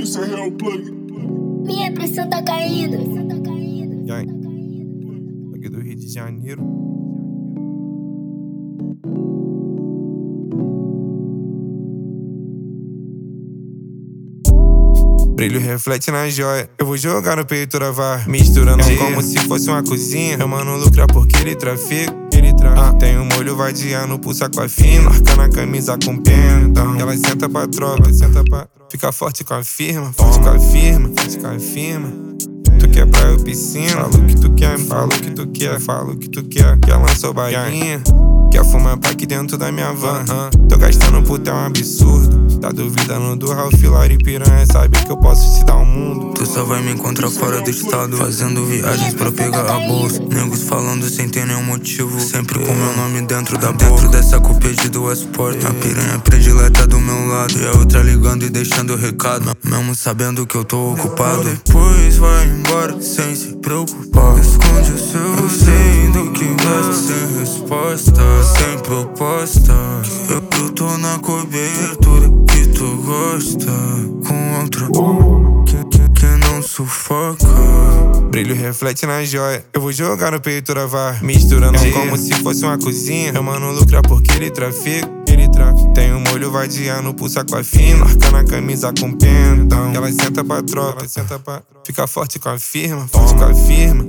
isso é real play. Minha pressão tá caindo. E aí? Aqui do Rio de Janeiro. Brilho reflete na joia. Eu vou jogar no peito da VAR, misturando como se fosse uma cozinha. Meu mano lucra porque ele trafica. Tem um molho vadiando, pulsa com a fina, marca na camisa com pentão. Ela senta pra tropa, fica forte com a firma, forte com a firma, forte com a firma. Tu quer praia ou piscina? Fala o que tu quer, fala o que tu quer, fala o que tu quer. Quer lançou baguinha? Quer fumar pra aqui dentro da minha van? Tô gastando puta, é um absurdo. Tá duvidando do Ralph Lauren e piranha, sabe que eu posso te dar o mundo. Tu só vai me encontrar fora do estado, fazendo viagens pra pegar a bolsa. Negros falando sem ter nenhum motivo, sempre com meu nome dentro da boca. Dentro dessa coupe de duas portas, a piranha predileta do meu lado e a outra ligando e deixando recado, mesmo sabendo que eu tô ocupado. Depois vai embora sem se preocupar, esconde o seu sei do que gosta, sem resposta, sem proposta. Eu tô na cobertura que tu gosta, com outro que não sufoca. Brilho reflete na joia. Eu vou jogar no peito da VAR, misturando como se fosse uma cozinha. Meu mano lucra porque ele trafica. Tem um molho vadiando, pulsa com a fina, marca na camisa com pentão. Ela senta pra tropa, fica forte com a firma, forte com a firma.